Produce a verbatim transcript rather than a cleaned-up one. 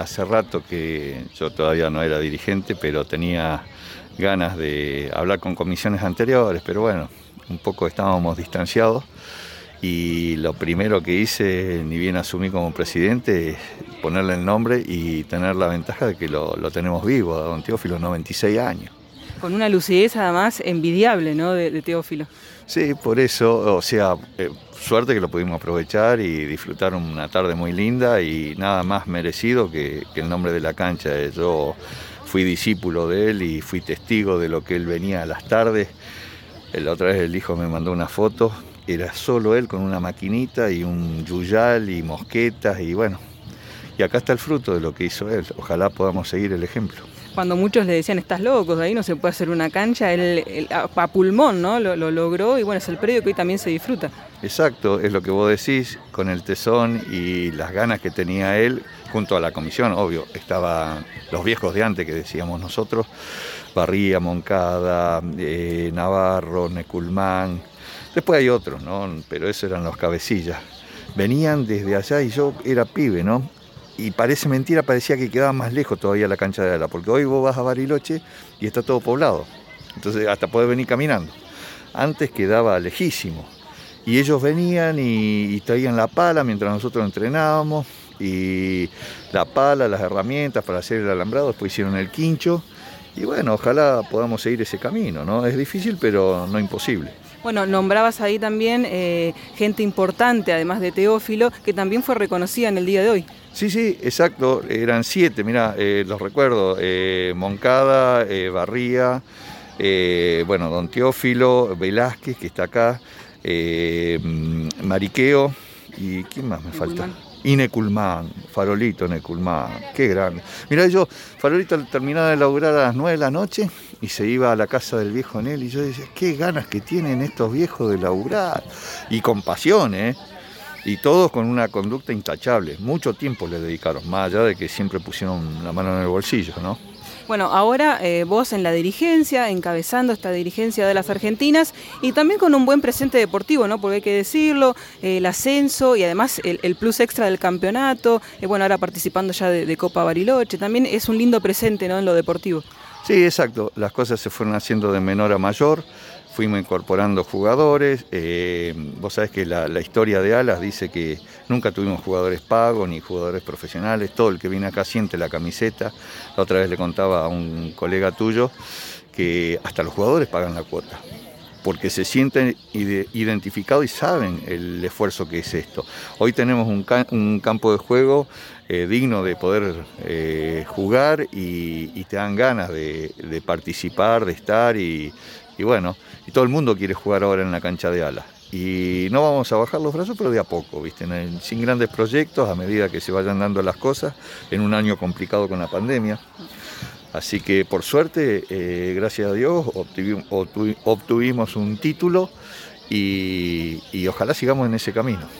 hace rato que yo todavía no era dirigente, pero tenía ganas de hablar con comisiones anteriores, pero bueno, un poco estábamos distanciados y lo primero que hice, ni bien asumí como presidente, es ponerle el nombre y tener la ventaja de que lo, lo tenemos vivo, a don Teófilo, noventa y seis años. Con una lucidez además envidiable, ¿no?, de, de Teófilo. Sí, por eso, o sea, eh, suerte que lo pudimos aprovechar y disfrutar una tarde muy linda y nada más merecido que, que el nombre de la cancha. Yo fui discípulo de él y fui testigo de lo que él venía a las tardes. La otra vez el hijo me mandó una foto, era solo él con una maquinita y un yuyal y mosquetas y bueno, y acá está el fruto de lo que hizo él. Ojalá podamos seguir el ejemplo. Cuando muchos le decían, estás locos, ahí no se puede hacer una cancha, él, él a, a pulmón, ¿no? Lo, lo logró y bueno, es el predio que hoy también se disfruta. Exacto, es lo que vos decís, con el tesón y las ganas que tenía él, junto a la comisión, obvio, estaban los viejos de antes que decíamos nosotros, Barría, Moncada, eh, Navarro, Neculmán, después hay otros, ¿no? Pero esos eran los cabecillas. Venían desde allá y yo era pibe, ¿no? Y parece mentira, parecía que quedaba más lejos todavía la cancha de Ala, porque hoy vos vas a Bariloche y está todo poblado, entonces hasta podés venir caminando. Antes quedaba lejísimo, y ellos venían y, y traían la pala mientras nosotros entrenábamos, y la pala, las herramientas para hacer el alambrado, después hicieron el quincho, y bueno, ojalá podamos seguir ese camino, ¿no? Es difícil, pero no imposible. Bueno, nombrabas ahí también eh, gente importante, además de Teófilo, que también fue reconocida en el día de hoy. Sí, sí, exacto, eran siete, mirá, eh, los recuerdo, eh, Moncada, eh, Barría, eh, bueno, don Teófilo, Velázquez, que está acá, eh, Mariqueo, y ¿quién más me falta? Y Neculmán, Farolito Neculmán, qué grande. Mirá, yo, Farolito terminaba de laburar a las nueve de la noche y se iba a la casa del viejo Nel y yo decía, qué ganas que tienen estos viejos de laburar, y con pasión, ¿eh? Y todos con una conducta intachable. Mucho tiempo le dedicaron, más allá de que siempre pusieron la mano en el bolsillo, ¿no? Bueno, ahora eh, vos en la dirigencia, encabezando esta dirigencia de las Argentinas y también con un buen presente deportivo, ¿no? Porque hay que decirlo, eh, el ascenso y además el, el plus extra del campeonato, eh, bueno, ahora participando ya de, de Copa Bariloche, también es un lindo presente, ¿no?, en lo deportivo. Sí, exacto, las cosas se fueron haciendo de menor a mayor. Fuimos incorporando jugadores, eh, vos sabés que la, la historia de Alas dice que nunca tuvimos jugadores pagos ni jugadores profesionales, todo el que viene acá siente la camiseta. La otra vez le contaba a un colega tuyo que hasta los jugadores pagan la cuota, porque se sienten identificados y saben el esfuerzo que es esto. Hoy tenemos un, ca un campo de juego eh, digno de poder eh, jugar y, y te dan ganas de, de participar, de estar y, y bueno, y todo el mundo quiere jugar ahora en la cancha de Alas. Y no vamos a bajar los brazos, pero de a poco, ¿viste? Sin grandes proyectos, a medida que se vayan dando las cosas, en un año complicado con la pandemia. Así que por suerte, eh, gracias a Dios, obtuvimos, obtuvimos un título y, y ojalá sigamos en ese camino.